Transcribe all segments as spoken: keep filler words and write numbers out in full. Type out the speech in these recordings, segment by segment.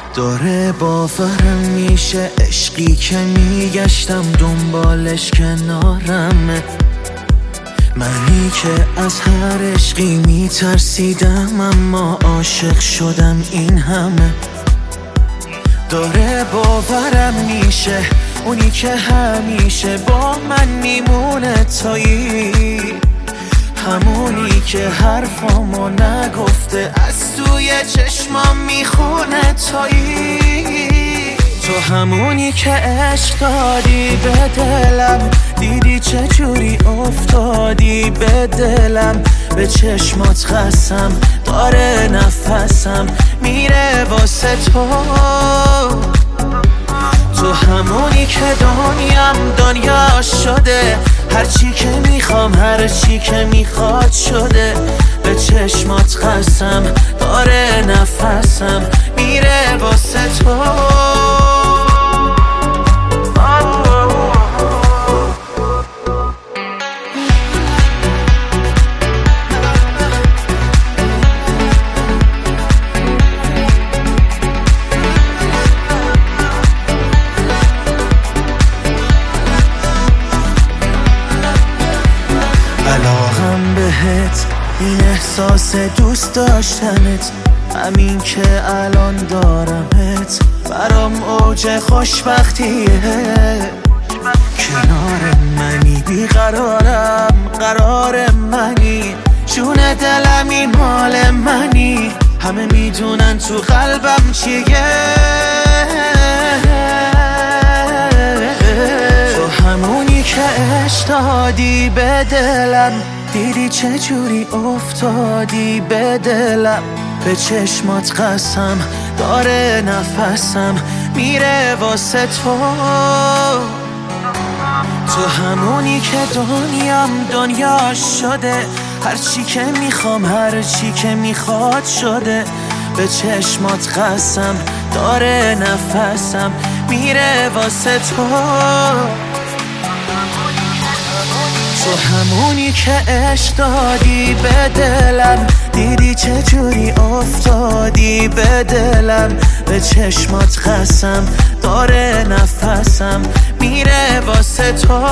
داره باورم میشه عشقی که میگشتم دنبالش کنارمه. منی که از هر عشقی میترسیدم اما عاشق شدم این همه. داره باورم میشه اونی که همیشه با من میمونه تایی، همونی که حرفامو نگفته از توی چشمام میخونه تایی. تو همونی که عشق دادی به دلم، دیدی چجوری افتادی به دلم. به چشمات خستم داره نفسم میره واسه تو. تو همونی که دنیام دنیا شده، هرچی که میخوام هرچی که میخواد شده. به چشمات خستم داره نفسم میره واسه تو. علاقم بهت این احساس دوست داشتنت، همین که الان دارمت برام اوج خوشبختیه. کنار منی بیقرارم قرار منی، جون دلم این مال منی. همه میدونن تو قلبم چیه. تو همونی که عشق دادی به دلم، دیدی چجوری افتادی به دلم. به چشمات قسم داره نفسم میره واسه تو. تو همونی که دنیام دنیا شده، هرچی که میخوام هرچی که میخواد شده. به چشمات قسم داره نفسم میره واسه تو. تو همونی که عشق دادی به دلم، دیدی چجوری افتادی به دلم. به چشمات قسم داره نفسم میره واسه تو.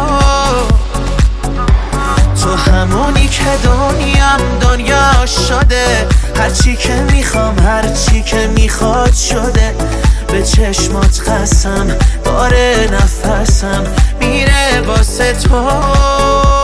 تو همونی که دنیام دنیا شده، هرچی که میخوام هرچی که میخواد شده. به چشمات قسم داره نفسم میره واسه تو.